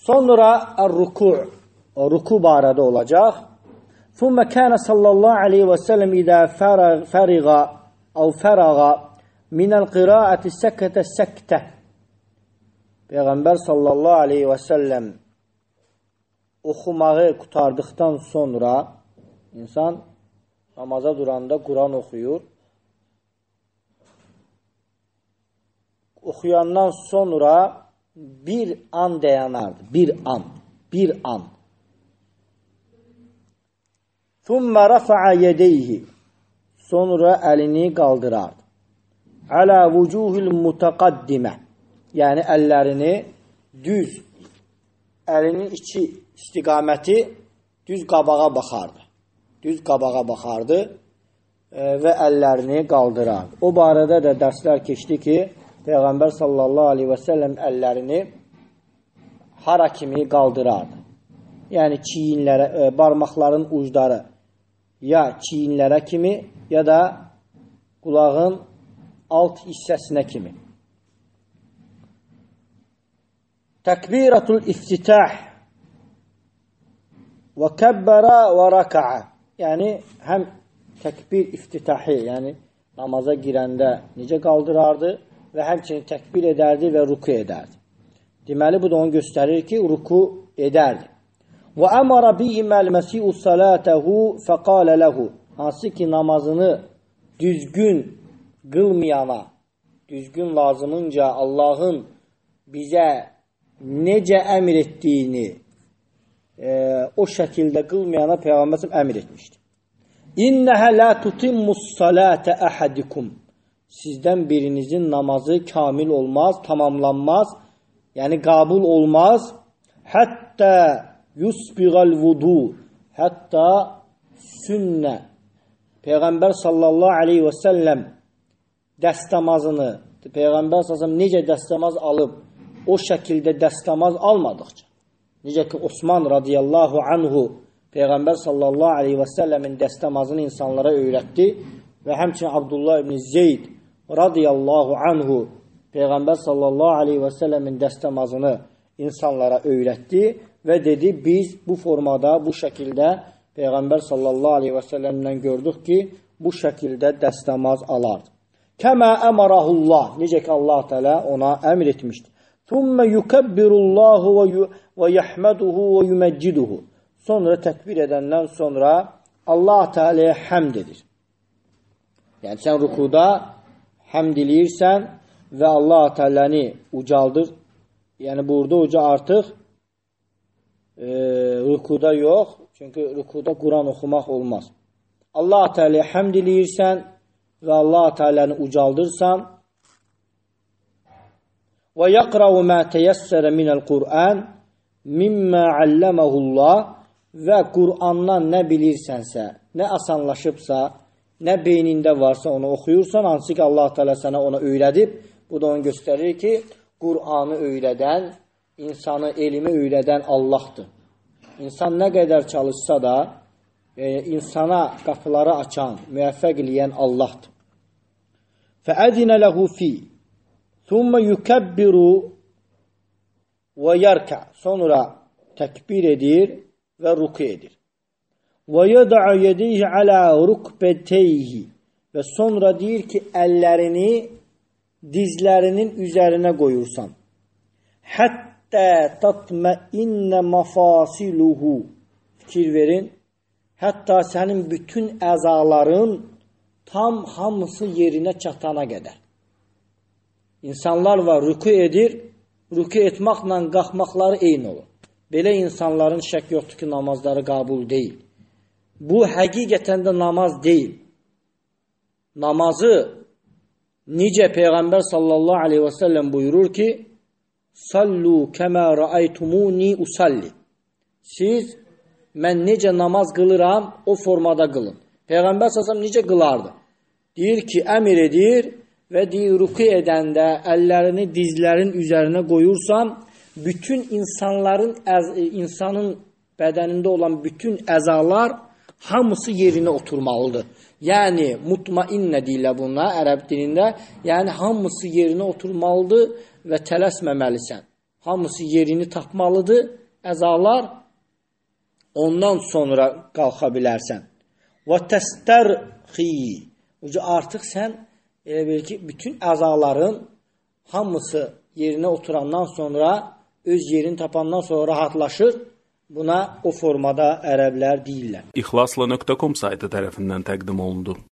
Sonra ruku, ruku barədə olacaq. ثُمَّ كَانَ صَلَّى اللّٰهُ عَلَيْهِ وَسَلَّمْ إِذَا فَرَغَ مِنَ الْقِرَاءَةِ سَكَتَ سَكْتَةً. Peyğəmbər sallallahu aleyhi və səlləm oxumağı qutardıqdan sonra insan namaza duranda Quran oxuyur. Oxuyandan sonra bir an dayanardı. Bir an. ثُمَّ رَفَعَ يَدَيْهِ. Sonra əlini qaldırardı. عَلَى وُجُوهِ الْمُتَقَدِّمَةِ. Yəni əllərini düz, əlinin içi istiqaməti düz qabağa baxardı. Düz qabağa baxardı və əllərini qaldırardı. O barədə də dərslər keçdi ki, Peyğəmbər sallallahu aleyhi və səlləm əllərini hara kimi qaldırardı. Yəni çiyinlərə, barmaqların ucları ya çiyinlərə kimi ya da qulağın alt hissəsinə kimi. Təkbiratul iftitah və kəbbərə və raka'a. Yəni həm təkbir iftitahi, yəni namaza girəndə necə qaldırardı və həmçinin təkbir edərdi və ruku edərdi. Deməli, bu da onu göstərir ki, ruku edərdi. Və əmara bihiməl məsi'u salətəhu fəqalə ləhu. Hansı ki, namazını düzgün qılmayana, düzgün lazımınca Allahın bizə necə əmr etdiyini o şəkildə qılmayana Peyğəmbər əmr etmişdir. İnnəhə lə tutimmus salətə əhədikum. Sizdən birinizin namazı kamil olmaz, tamamlanmaz, yəni qabul olmaz. Həttə yusbiğəl vudu. Hətta sünnə. Peyğəmbər sallallahu aleyhi və səlləm dəstəmazını, Peyğəmbər sallallahu aleyhi və səlləm necə dəstəmaz alıb, o şəkildə dəstəmaz almadıqca. Necə ki, Osman radiyallahu anhu Peyğəmbər sallallahu aleyhi və səlləmin dəstəmazını insanlara öyrətdi və həmçinin Abdullah ibn Zeyd radiyallahu anhu Peyğəmbər sallallahu aleyhi və səlləmin dəstəmazını insanlara öyrətdi və dedi, biz bu formada, bu şəkildə Peyğəmbər sallallahu aleyhi və səlləmdən gördük ki, bu şəkildə dəstəmaz alardı. Kəmə əmarahullah, necə ki, Allah Teala ona əmr etmişdir. ثُمَّ يُكَبِّرُ اللّٰهُ وَيَحْمَدُهُ وَيُمَجِّدُهُ. Sonra təkbir edəndən sonra Allah Teala'ya həmd edir. Yəni sən rükuda həmd eləyirsən və Allah Teala'nı ucaldır. Yəni burada uca artıq rükuda yox. Çünki rükuda Quran oxumaq olmaz. Allah Teala'ya həmd eləyirsən və Allah Teala'nı ucaldırsan və yəqra'u mə teyəssərə minəl Qur'an mimmə allaməhullah. Və Qur'andan nə bilirsənsə, nə asanlaşıbsa, nə beynində varsa onu oxuyursan, hansı ki Allah Teala sənə ona öyrədib. Bu da onu göstərir ki, Qur'anı öyrədən, insanı elmi öyrədən Allahdır. İnsan nə qədər çalışsa da, insana qapıları açan, müvəffəq eləyən Allahdır. Fəəzinə ləhu fi thumma yukabbiru və yarka. Sonra təkbir edir və ruku edir. Və yədə'u yədəyhi alə rukbəteyhi. Və sonra deyir ki, əllərini dizlərinin üzərinə qoyursan. Həttə tatmainnə mafasiluhu. Fikir verin. Hətta sənin bütün əzaların tam hamısı yerinə çatana qədər. İnsanlar var, ruku edir, ruku etməklə qalxmaqları eyni olur. Belə insanların şək yoxdur ki, namazları qəbul deyil. Bu, həqiqətən də namaz deyil. Namazı necə Peyğəmbər sallallahu aleyhi və səlləm buyurur ki, sallu kəmə rəaytumuni usalli. Siz, mən necə namaz qılıram, o formada qılın. Peyğəmbər sallallahu aleyhi və səlləm necə qılardı? Deyir ki, əmr edir və deyir, ruku edəndə əllərini dizlərin üzərinə qoyursan, bütün insanın bədənində olan bütün əzalar hamısı yerinə oturmalıdır. Yəni, mutmainnə deyilə buna ərəb dilində. Yəni, hamısı yerinə oturmalıdır və tələsməməlisən. hamısı yerini tapmalıdır. Əzalar ondan sonra qalxa bilərsən. Və təstərxi. Artıq sən elə bil ki, bütün əzaların hamısı yerinə oturandan sonra, öz yerini tapandan sonra rahatlaşır. Buna o formada ərəblər deyirlər. İxlasla.com saytı tərəfindən təqdim olundu.